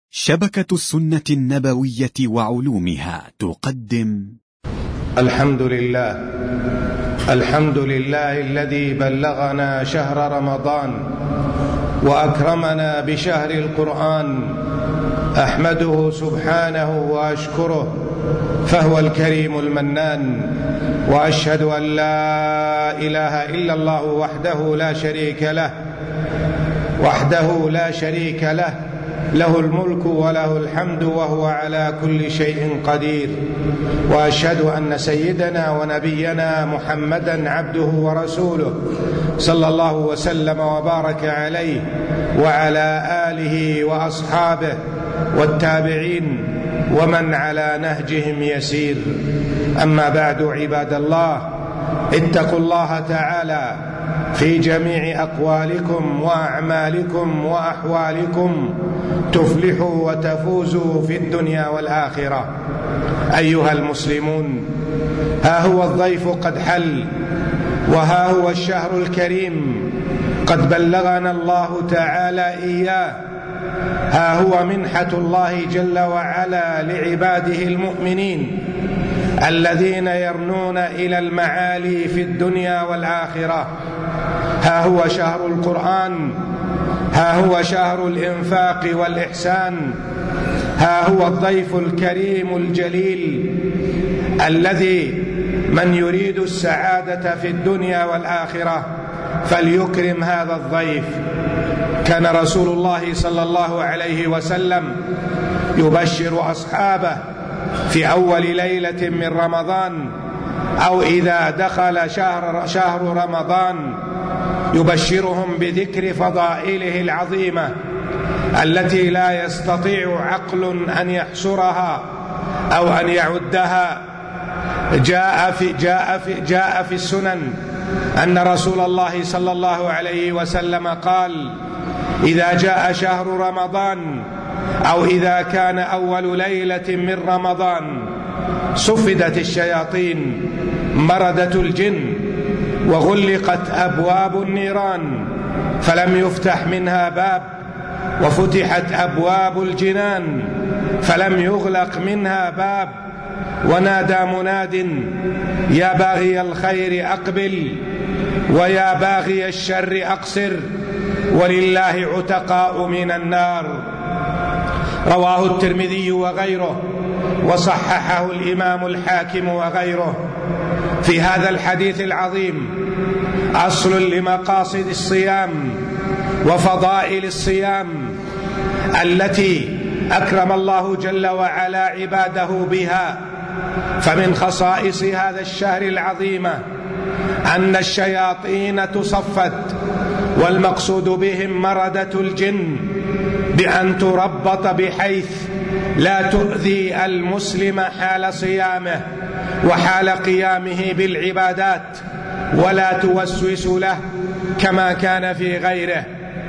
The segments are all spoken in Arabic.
شبكة السنة النبوية وعلومها تقدم الحمد لله الذي بلغنا شهر رمضان وأكرمنا بشهر القرآن. أحمده سبحانه وأشكره فهو الكريم المنان، وأشهد أن لا إله إلا الله وحده لا شريك له له الملك وله الحمد وهو على كل شيء قدير. وأشهد أن سيدنا ونبينا محمدا عبده ورسوله صلى الله وسلم وبارك عليه وعلى آله وأصحابه والتابعين ومن على نهجهم يسير. أما بعد، عباد الله، اتقوا الله تعالى في جميع أقوالكم وأعمالكم وأحوالكم تفلحوا وتفوزوا في الدنيا والآخرة. أيها المسلمون، ها هو الضيف قد حل، وها هو الشهر الكريم قد بلغنا الله تعالى إياه. ها هو منحة الله جل وعلا لعباده المؤمنين الذين يرنون إلى المعالي في الدنيا والآخرة. ها هو شهر القرآن، ها هو شهر الإنفاق والإحسان، ها هو الضيف الكريم الجليل الذي من يريد السعادة في الدنيا والآخرة فليكرم هذا الضيف. كان رسول الله صلى الله عليه وسلم يبشر أصحابه في أول ليلة من رمضان أو إذا دخل شهر رمضان يبشرهم بذكر فضائله العظيمة التي لا يستطيع عقل أن يحصرها أو أن يعدها. جاء في السنن أن رسول الله صلى الله عليه وسلم قال: إذا جاء شهر رمضان أو إذا كان أول ليلة من رمضان صفدت الشياطين، مردت الجن، وغلقت أبواب النيران فلم يفتح منها باب، وفتحت أبواب الجنان فلم يغلق منها باب. ونادى مناد: يا باغي الخير أقبل ويا باغي الشر أقصر، ولله عتقاء من النار. رواه الترمذي وغيره، وصححه الإمام الحاكم وغيره. في هذا الحديث العظيم أصل لمقاصد الصيام وفضائل الصيام التي أكرم الله جل وعلا عباده بها. فمن خصائص هذا الشهر العظيم أن الشياطين تصفد، والمقصود بهم مردة الجن، بأن تربط بحيث لا تؤذي المسلم حال صيامه وحال قيامه بالعبادات، ولا توسوس له كما كان في غيره.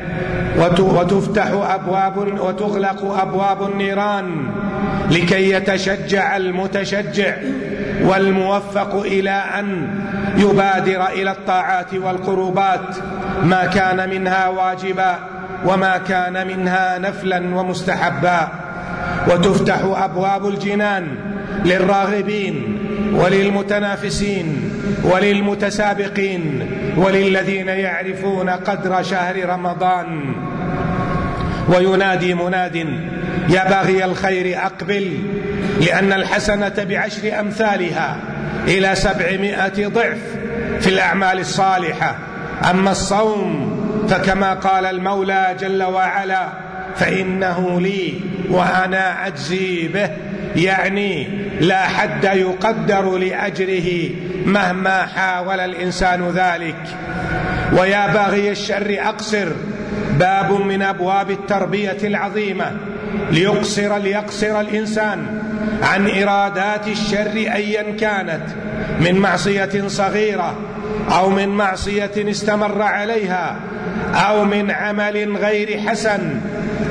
وتفتح أبواب وتغلق أبواب النيران لكي يتشجع المتشجع والموفق إلى أن يبادر إلى الطاعات والقربات، ما كان منها واجبا وما كان منها نفلا ومستحبا. وتفتح أبواب الجنان للراغبين وللمتنافسين وللمتسابقين وللذين يعرفون قدر شهر رمضان. وينادي مناد: يا باغي الخير أقبل، لأن الحسنة بعشر أمثالها إلى 700 ضعف في الأعمال الصالحة. أما الصوم فكما قال المولى جل وعلا: فإنه لي وأنا أجزي به، يعني لا حد يقدر لأجره مهما حاول الإنسان ذلك. ويا باغي الشر أقصر، باب من أبواب التربية العظيمة ليقصر الإنسان عن إرادات الشر أيا كانت، من معصية صغيرة أو من معصية استمر عليها أو من عمل غير حسن،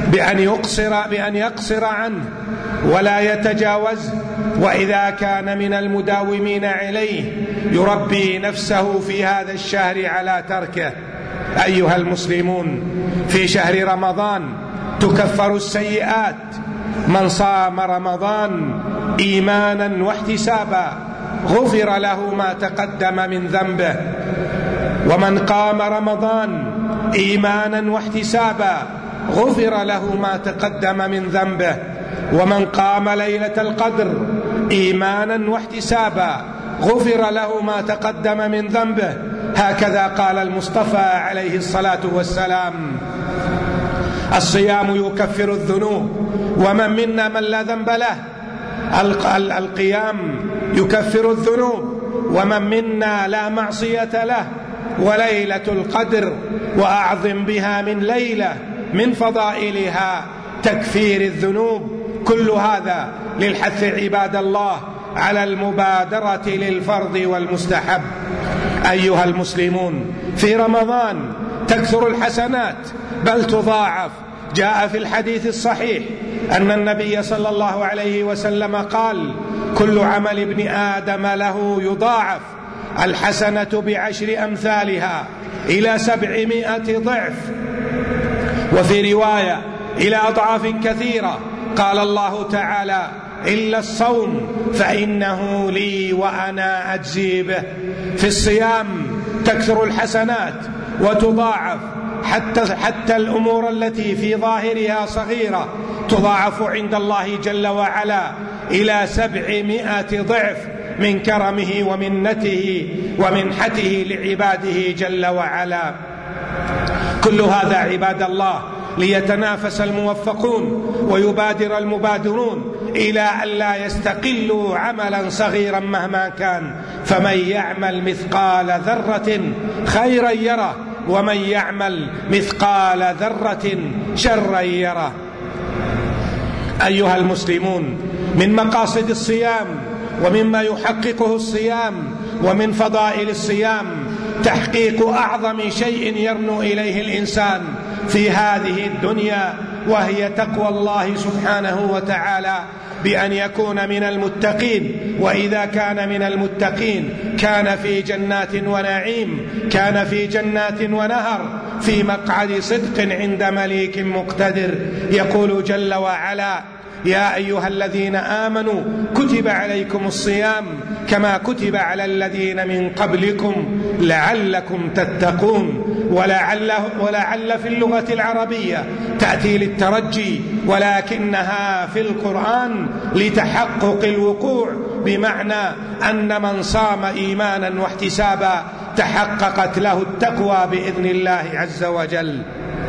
بأن يقصر عنه ولا يتجاوز. وإذا كان من المداومين عليه يربي نفسه في هذا الشهر على تركه. أيها المسلمون، في شهر رمضان تكفر السيئات. من صام رمضان إيمانا واحتسابا غفر له ما تقدم من ذنبه، ومن قام رمضان إيمانا واحتسابا غفر له ما تقدم من ذنبه، ومن قام ليلة القدر إيمانا واحتسابا غفر له ما تقدم من ذنبه. هكذا قال المصطفى عليه الصلاة والسلام: الصيام يكفر الذنوب، ومن منا من لا ذنب له. القيام يكفر الذنوب، ومن منا لا معصية له. وليلة القدر وأعظم بها من ليلة من فضائلها تكفير الذنوب. كل هذا للحث عباد الله على المبادرة للفرض والمستحب. أيها المسلمون، في رمضان تكثر الحسنات بل تضاعف. جاء في الحديث الصحيح أن النبي صلى الله عليه وسلم قال: كل عمل ابن آدم له يضاعف، الحسنة بعشر أمثالها إلى 700 ضعف، وفي رواية إلى أضعاف كثيرة. قال الله تعالى: إلا الصوم فإنه لي وأنا أجزي به. في الصيام تكثر الحسنات وتضاعف، حتى الأمور التي في ظاهرها صغيرة تضاعف عند الله جل وعلا إلى 700 ضعف من كرمه ومنته ومنحته لعباده جل وعلا. كل هذا عباد الله ليتنافس الموفقون ويبادر المبادرون إلى أن لا يستقلوا عملا صغيرا مهما كان. فمن يعمل مثقال ذرة خيرا يره، ومن يعمل مثقال ذرة شرا يره. أيها المسلمون، من مقاصد الصيام ومما يحققه الصيام ومن فضائل الصيام تحقيق أعظم شيء يرنو إليه الإنسان في هذه الدنيا، وهي تقوى الله سبحانه وتعالى، بأن يكون من المتقين. وإذا كان من المتقين كان في جنات ونعيم، كان في جنات ونهر، في مقعد صدق عند مليك مقتدر. يقول جل وعلا: يا أيها الذين آمنوا كتب عليكم الصيام كما كتب على الذين من قبلكم لعلكم تتقون. ولعل في اللغة العربية تأتي للترجي، ولكنها في القرآن لتحقق الوقوع، بمعنى أن من صام إيمانا واحتسابا تحققت له التقوى بإذن الله عز وجل.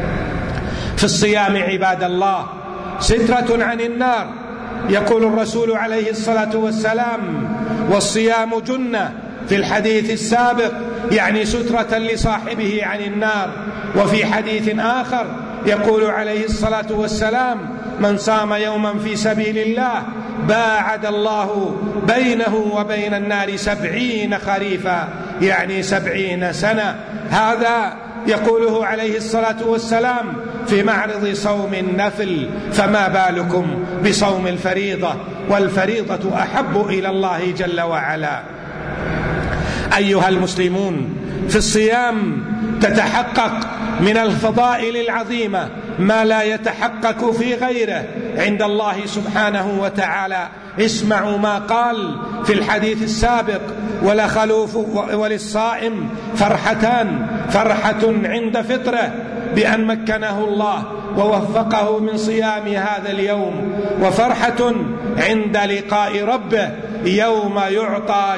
في الصيام عباد الله سترة عن النار. يقول الرسول عليه الصلاة والسلام: والصيام جنة، في الحديث السابق يعني سترة لصاحبه عن النار. وفي حديث آخر يقول عليه الصلاة والسلام: من صام يوما في سبيل الله باعد الله بينه وبين النار 70 خريفا، يعني 70 سنة. هذا يقوله عليه الصلاة والسلام في معرض صوم النفل، فما بالكم بصوم الفريضة، والفريضة أحب إلى الله جل وعلا. أيها المسلمون، في الصيام تتحقق من الفضائل العظيمة ما لا يتحقق في غيره عند الله سبحانه وتعالى. اسمعوا ما قال في الحديث السابق: ولخلوف وللصائم فرحتان، فرحة عند فطره بأن مكنه الله ووفقه من صيام هذا اليوم، وفرحة عند لقاء ربه يوم يعطى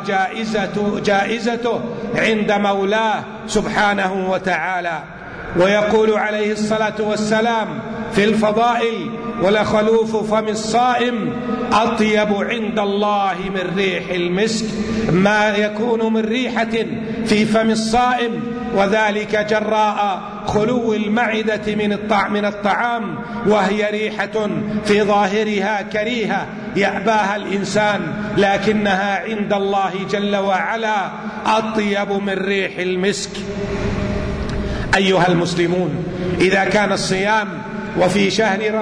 جائزته عند مولاه سبحانه وتعالى. ويقول عليه الصلاة والسلام في الفضائل: ولخلوف فم الصائم أطيب عند الله من ريح المسك. ما يكون من ريحة في فم الصائم، وذلك جراء خلو المعدة من الطعام، وهي ريحة في ظاهرها كريهة يأباها الإنسان، لكنها عند الله جل وعلا أطيب من ريح المسك. أيها المسلمون، إذا كان الصيام وفي شهر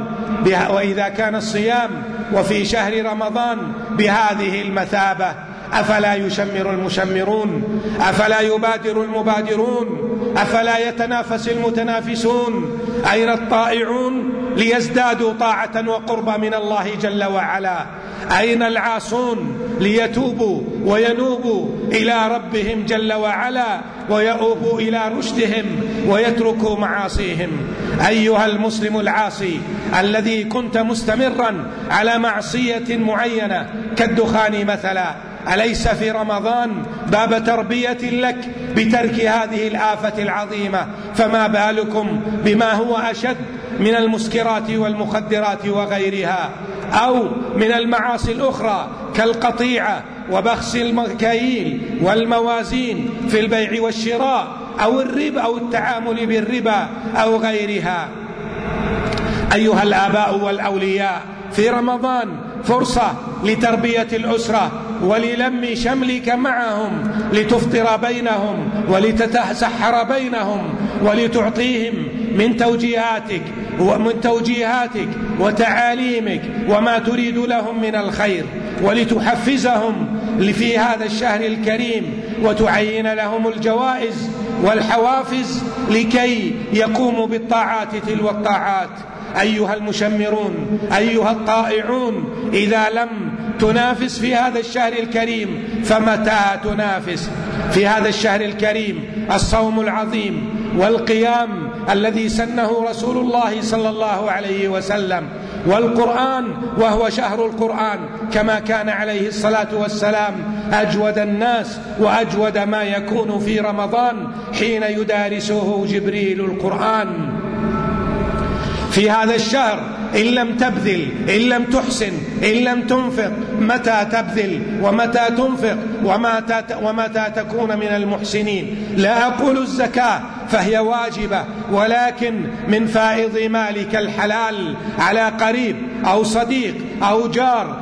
رمضان بهذه المثابة، أفلا يشمر المشمرون؟ أفلا يبادر المبادرون؟ أفلا يتنافس المتنافسون؟ أين الطائعون ليزدادوا طاعة وقربا من الله جل وعلا؟ أين العاصون ليتوبوا وينوبوا إلى ربهم جل وعلا ويؤوبوا إلى رشدهم ويتركوا معاصيهم؟ أيها المسلم العاصي الذي كنت مستمرا على معصية معينة كالدخان مثلا، أليس في رمضان باب تربية لك بترك هذه الآفة العظيمة؟ فما بالكم بما هو أشد من المسكرات والمخدرات وغيرها، أو من المعاصي الأخرى كالقطيعة وبخس المكاييل والموازين في البيع والشراء، أو الربا أو التعامل بالربا أو غيرها. أيها الآباء والأولياء، في رمضان فرصة لتربية الأسرة وللم شملك معهم، لتفطر بينهم ولتتسحر بينهم، ولتعطيهم من توجيهاتك وتعاليمك وما تريد لهم من الخير، ولتحفزهم في هذا الشهر الكريم، وتعين لهم الجوائز والحوافز لكي يقوموا بالطاعات تلو الطاعات. أيها المشمرون، أيها الطائعون، إذا لم تنافس في هذا الشهر الكريم فمتى تنافس؟ في هذا الشهر الكريم الصوم العظيم والقيام الذي سنه رسول الله صلى الله عليه وسلم، والقرآن وهو شهر القرآن كما كان عليه الصلاة والسلام أجود الناس وأجود ما يكون في رمضان حين يدارسه جبريل القرآن. في هذا الشهر إن لم تبذل، إن لم تحسن، إن لم تنفق، متى تبذل ومتى تنفق ومتى تكون من المحسنين؟ لا أقول الزكاة فهي واجبة، ولكن من فائض مالك الحلال على قريب أو صديق أو جار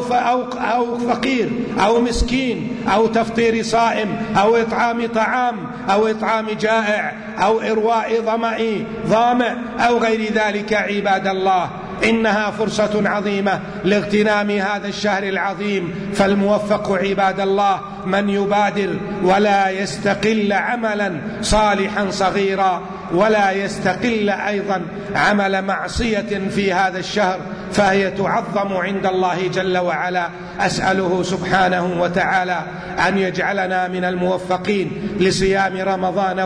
أو فقير أو مسكين، أو تفطير صائم، أو إطعام طعام، أو إطعام جائع، أو إرواء ظامئ، أو غير ذلك. عباد الله، إنها فرصة عظيمة لاغتنام هذا الشهر العظيم، فالموفق عباد الله من يبادر ولا يستقل عملا صالحا صغيرا، ولا يستقل أيضا عمل معصية في هذا الشهر، فهي تعظم عند الله جل وعلا. أسأله سبحانه وتعالى أن يجعلنا من الموفقين لصيام رمضان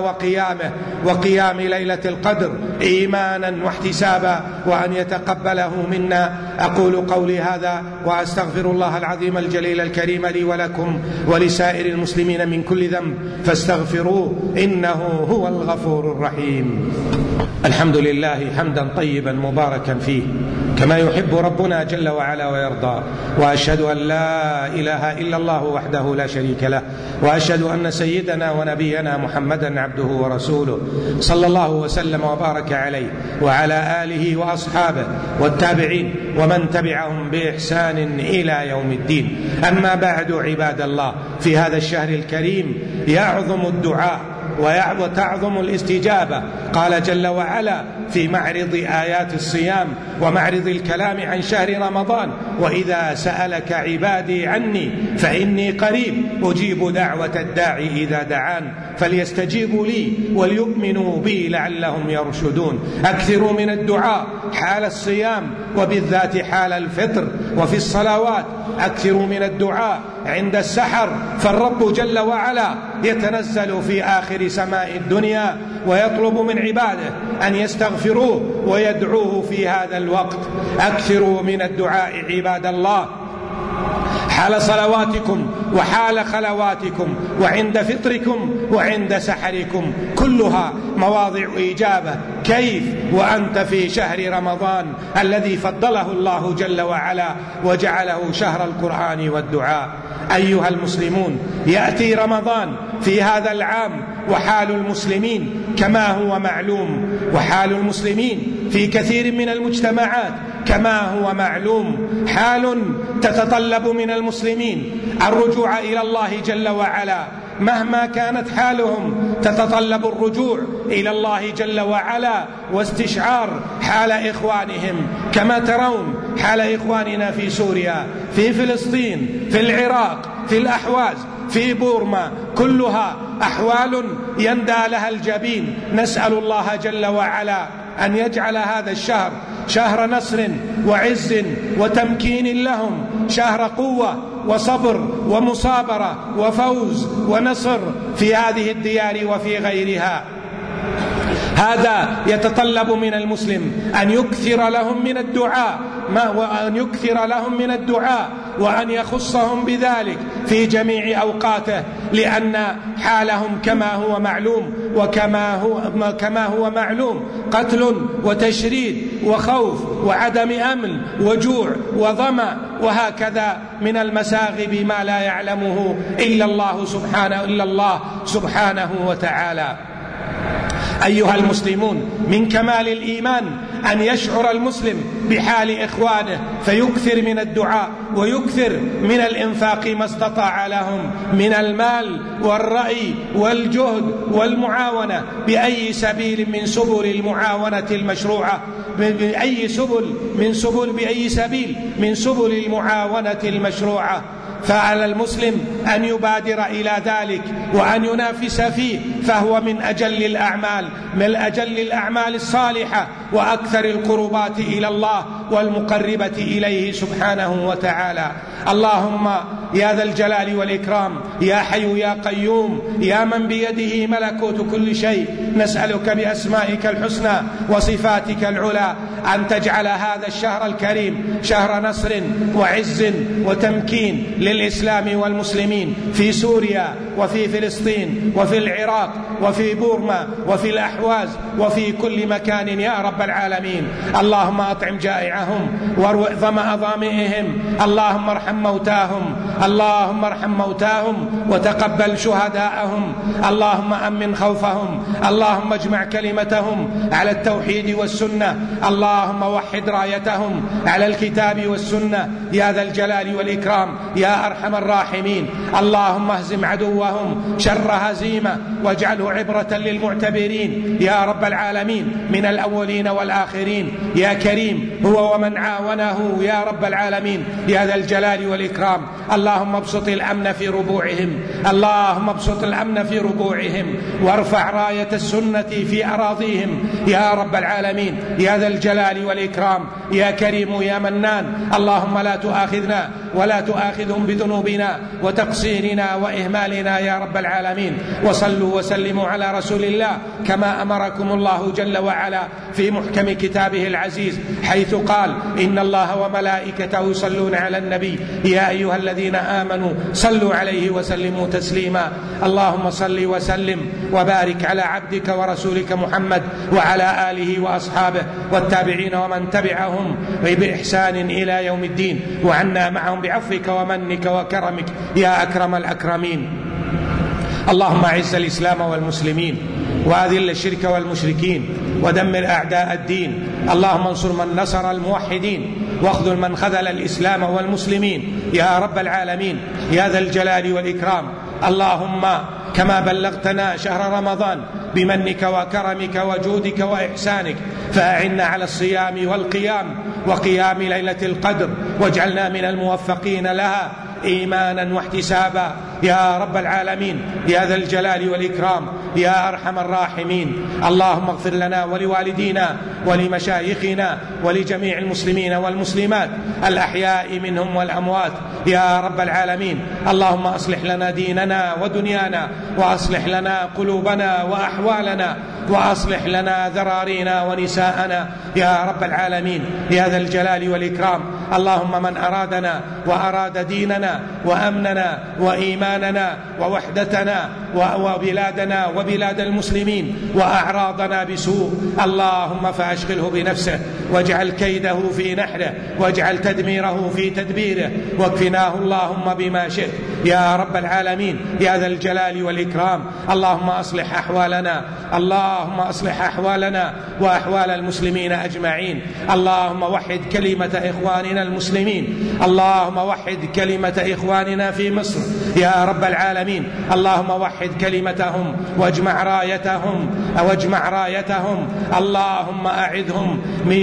وقيام ليلة القدر إيمانا واحتسابا، وأن يتقبله منا. أقول قولي هذا وأستغفر الله العظيم الجليل الكريم لي ولكم ولسائر المسلمين من كل ذنب فاستغفروه إنه هو الغفور الرحيم. الحمد لله حمدا طيبا مباركا فيه كما يحب ربنا جل وعلا ويرضى، وأشهد أن لا إله إلا الله وحده لا شريك له، وأشهد أن سيدنا ونبينا محمدا عبده ورسوله صلى الله وسلم وبارك عليه وعلى آله وأصحابه والتابعين ومن تبعهم بإحسان إلى يوم الدين. أما بعد عباد الله، في هذا الشهر الكريم يعظم الدعاء وتعظم الاستجابة. قال جل وعلا في معرض آيات الصيام ومعرض الكلام عن شهر رمضان: وإذا سألك عبادي عني فإني قريب أجيب دعوة الداعي إذا دعان فليستجيبوا لي وليؤمنوا بي لعلهم يرشدون. أكثروا من الدعاء حال الصيام وبالذات حال الفطر، وفي الصلوات أكثروا من الدعاء عند السحر، فالرب جل وعلا يتنزل في آخر سماء الدنيا ويطلب من عباده أن يستغفروه ويدعوه في هذا الوقت. أكثروا من الدعاء عباد الله حال صلواتكم وحال خلواتكم وعند فطركم وعند سحركم، كلها مواضع إجابة. كيف وأنت في شهر رمضان الذي فضله الله جل وعلا وجعله شهر القرآن والدعاء؟ أيها المسلمون، يأتي رمضان في هذا العام وحال المسلمين كما هو معلوم، وحال المسلمين في كثير من المجتمعات كما هو معلوم حال تتطلب من المسلمين الرجوع إلى الله جل وعلا. مهما كانت حالهم تتطلب الرجوع إلى الله جل وعلا واستشعار حال إخوانهم، كما ترون حال إخواننا في سوريا، في فلسطين، في العراق، في الأحواز، في بورما، كلها أحوال يندى لها الجبين. نسأل الله جل وعلا أن يجعل هذا الشهر شهر نصر وعز وتمكين لهم، شهر قوة وصبر ومصابرة وفوز ونصر في هذه الديار وفي غيرها. هذا يتطلب من المسلم أن يكثر لهم من الدعاء وأن يخصهم بذلك في جميع أوقاته، لأن حالهم كما هو معلوم قتل وتشريد وخوف وعدم أمن وجوع وظمأ، وهكذا من المساغب ما لا يعلمه إلا الله سبحانه وتعالى. أيها المسلمون، من كمال الإيمان أن يشعر المسلم بحال إخوانه فيكثر من الدعاء ويكثر من الإنفاق ما استطاع لهم من المال والرأي والجهد والمعاونة بأي سبيل من سبل المعاونة المشروعة، بأي سبيل من سبل المعاونة المشروعة. فعلى المسلم أن يبادر إلى ذلك وأن ينافس فيه، فهو من أجل الأعمال الصالحة وأكثر القربات إلى الله والمقربة إليه سبحانه وتعالى. اللهم يا ذا الجلال والإكرام، يا حي يا قيوم، يا من بيده ملكوت كل شيء، نسألك بأسمائك الحسنى وصفاتك العلى أن تجعل هذا الشهر الكريم شهر نصر وعز وتمكين للإسلام والمسلمين في سوريا وفي فلسطين وفي العراق وفي بورما وفي الأحواز وفي كل مكان يا رب العالمين. اللهم أطعم جائعهم واروع ظمأ ظامئهم، اللهم ارحم موتاهم وتقبل شهداءهم، اللهم أمن خوفهم، اللهم اجمع كلمتهم على التوحيد والسنة، اللهم وحد رايتهم على الكتاب والسنة يا ذا الجلال والإكرام يا أرحم الراحمين. اللهم اهزم عدوهم شر هزيمة واجعله عبرة للمعتبرين يا رب العالمين من الأولين والآخرين. يا كريم هو ومن عاونه يا رب العالمين يا ذا الجلال والإكرام. اللهم ابسط الأمن في ربوعهم وارفع راية السنة في أراضيهم يا رب العالمين يا ذا الجلال والإكرام. يا كريم يا منان، اللهم لا تؤاخذنا ولا تؤاخذهم بذنوبنا وتقصيرنا وإهمالنا يا رب العالمين. وصلوا وسلموا على رسول الله كما أمركم الله جل وعلا في محكم كتابه العزيز، حيث قال: إن الله وملائكته يصلون على النبي يا أيها الذين آمنوا صلوا عليه وسلموا تسليما. اللهم صل وسلم وبارك على عبدك ورسولك محمد وعلى آله وأصحابه والتابعين ومن تبعهم بإحسان إلى يوم الدين، وعنا معهم بعفوك ومنك وكرمك يا أكرم الأكرمين. اللهم أعز الإسلام والمسلمين وأذل الشرك والمشركين ودمر أعداء الدين. اللهم انصر من نصر الموحدين واخذل من خذل الإسلام والمسلمين يا رب العالمين يا ذا الجلال والإكرام. اللهم كما بلغتنا شهر رمضان بمنك وكرمك وجودك وإحسانك، فأعنا على الصيام والقيام وقيام ليلة القدر، واجعلنا من الموفقين لها إيمانا واحتسابا يا رب العالمين يا ذا الجلال والإكرام يا أرحم الراحمين. اللهم اغفر لنا ولوالدينا ولمشايخنا ولجميع المسلمين والمسلمات الأحياء منهم والأموات يا رب العالمين. اللهم أصلح لنا ديننا ودنيانا، وأصلح لنا قلوبنا وأحوالنا، وأصلح لنا ذرارينا ونساءنا يا رب العالمين يا ذا الجلال والإكرام. اللهم من أرادنا وأراد ديننا وأمننا وإيماننا ووحدتنا وبلادنا وبلاد المسلمين وأعراضنا بسوء، اللهم فأشغله بنفسه واجعل كيده في نحره واجعل تدميره في تدبيره، واكفناه اللهم بما شئت يا رب العالمين يا ذا الجلال والإكرام. اللهم أصلح أحوالنا وأحوال المسلمين أجمعين. اللهم وحد كلمة إخواننا المسلمين، اللهم وحد كلمة إخواننا في مصر يا رب العالمين. اللهم وحد كلمتهم واجمع رايتهم. اللهم أعذهم من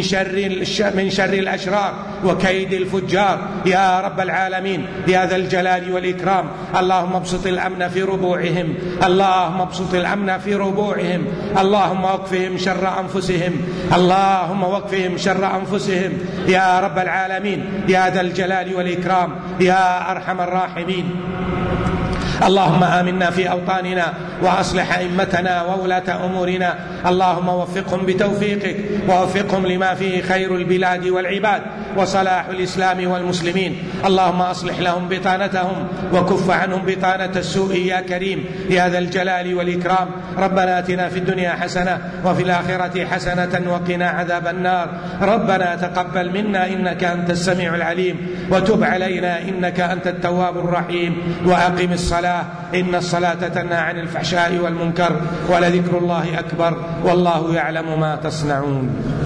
شر الأشرار وكيد الفجار يا رب العالمين يا ذا الجلال والإكرام. والإكرام. اللهم ابسط الأمن في ربوعهم، اللهم ابسط الأمن في ربوعهم، اللهم وقفهم شر أنفسهم، اللهم وقفهم شر أنفسهم يا رب العالمين يا ذا الجلال والإكرام يا أرحم الراحمين. اللهم آمنا في أوطاننا وأصلح أئمتنا وولاة أمورنا، اللهم وفقهم بتوفيقك ووفقهم لما فيه خير البلاد والعباد وصلاح الإسلام والمسلمين. اللهم أصلح لهم بطانتهم وكف عنهم بطانة السوء يا كريم يا ذا الجلال والإكرام. ربنا آتنا في الدنيا حسنة وفي الآخرة حسنة وقنا عذاب النار. ربنا تقبل منا إنك أنت السميع العليم وتب علينا إنك أنت التواب الرحيم. وأقم الصلاة إن الصلاة تنهى عن الفحشاء والمنكر ولذكر الله أكبر والله يعلم ما تصنعون.